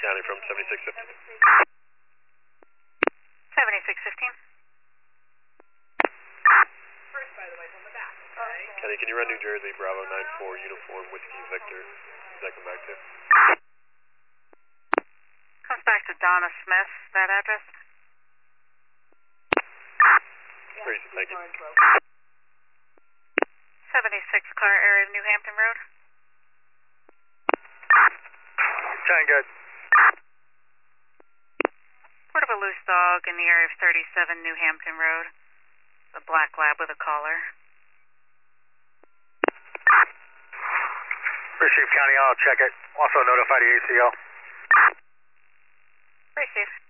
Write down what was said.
County from 7615. 7615. Kenny, can you run New Jersey, Bravo 94, Uniform, Whiskey, Victor? Does that come back to? Comes back to Donna Smith, that address. Great, thank you. 76 car area of New Hampton Road. Sound good. Report of a loose dog in the area of 37 New Hampton Road. A black lab with a collar. Receive County, I'll check it. Also notify the ACO. Receive.